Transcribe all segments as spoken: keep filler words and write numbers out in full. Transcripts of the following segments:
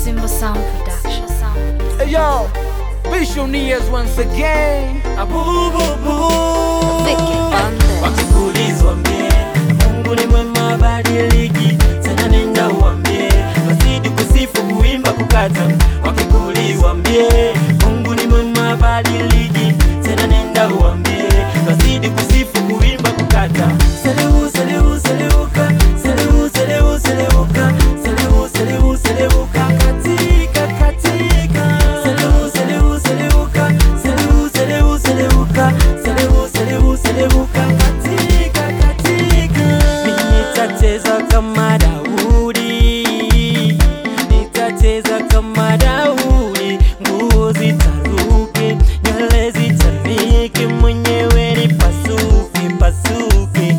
Simba Sound Production. Hey yo, Visionaries once again. Vicky Bandes. Wakikulizwa mbie, Mungu ni mwema badiliki, tena nenda uambie, wazidi kusifu kuimba kukata. Wakikulizwa mbie, Mungu ni mwema badiliki, tena nenda uambie, wazidi kusifu kuimba kukata. Selewu, selewu, selewuka, selewu, selewu, selewuka, selewu, selewu, selewuka, katika, katika. Selewu, selewu, selewuka, selewu, selewu, selewuka, selewu, selewu, selewuka, katika, katika. Mimi nitateza kama Daudi, nitateza kama Daudi, nguo zitaruke, nywele zitanike, mwenyewe nipasuke, pasuke.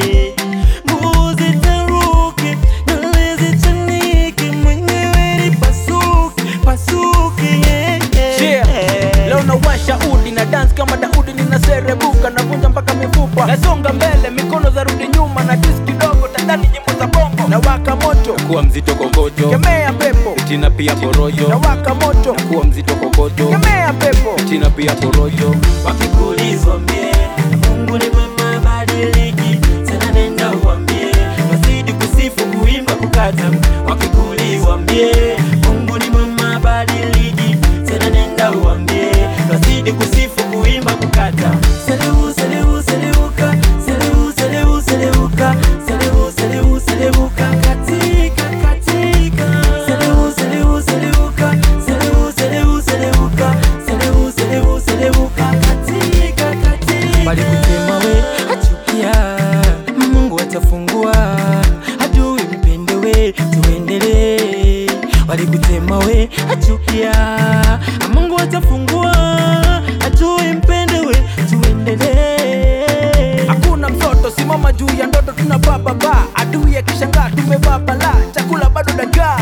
Nguo zitaruke, nywele zitanike, mwenyewe nipasuke, pasuke. Yeah. Leo nawasha udi na dance kama Daudi, ninaserebuka navunja mpaka mifupa, nasonga mbele mikono za rudi nyuma, na twist kidogo tandani nyimbo za bongo, na waka moto kuwa mzito kokoto, kemea pepo tina pia porojo, na waka moto kuwa mzito kokoto, kemea pepo. tina pia porojo. Wakikulizwa mbie, Mungu ni mwema badiliki, tena nenda uambie, wazidi kusifu kuimba kukata. Wakikulizwa mbie, Mungu ni mwema badiliki, tena nenda uambie, wazidi kusifu kuimba kukata. Selewu, selewu, selewuka, selewu, selewu, selewuka, selewu, selewu, selewuka, katika, katika. Selewu, selewu, selewuka, selewu, selewu, selewuka, selewu, selewu, selewuka, katika, katika. Walikutema we, achukia, Mungu atafungua, adui mpende we, tuendelee. Walikutema we, achukia, Mungu atafungua, adui mpende we, tuendelee. Hakuna mtoto simama juu ya ndoto, tuna baba ba adui akishangaa tumevaa bala, chakula bado dagaa.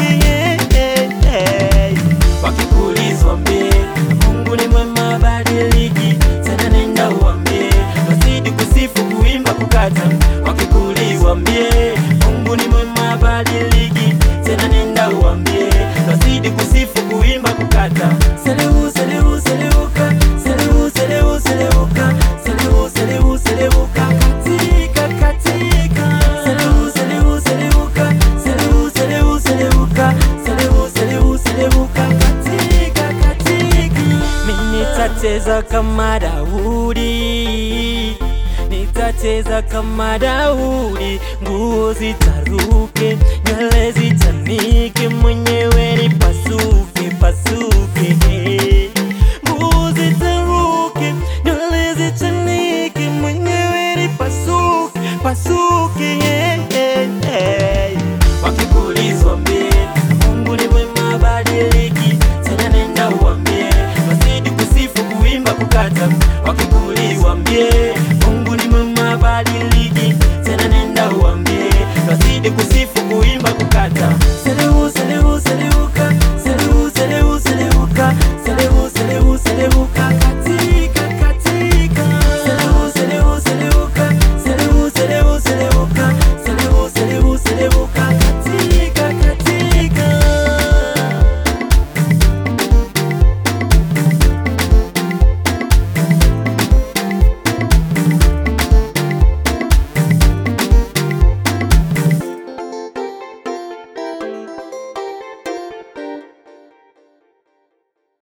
Wakikulizwa mbie, Mungu ni mwema badiliki, tena nenda uambie, wazidi kusifu kuimba kukata. Wakikulizwa mbie, Mungu ni mwema badiliki, tena nenda uambie, wazidi kusifu kuimba kukata. Selewu, selewu, selewuka, selewu, selewu, selewuka, selewu, selewu, selewuka, katika, katika. Selewu, selewu, selewuka, selewu, selewu, selewuka, selewu, selewu, selewuka, katika, katika. Mimi nitateza kama Daudi, nitateza kama Daudi, nguo zitaruke, nywele zitanike, mwenyewe ni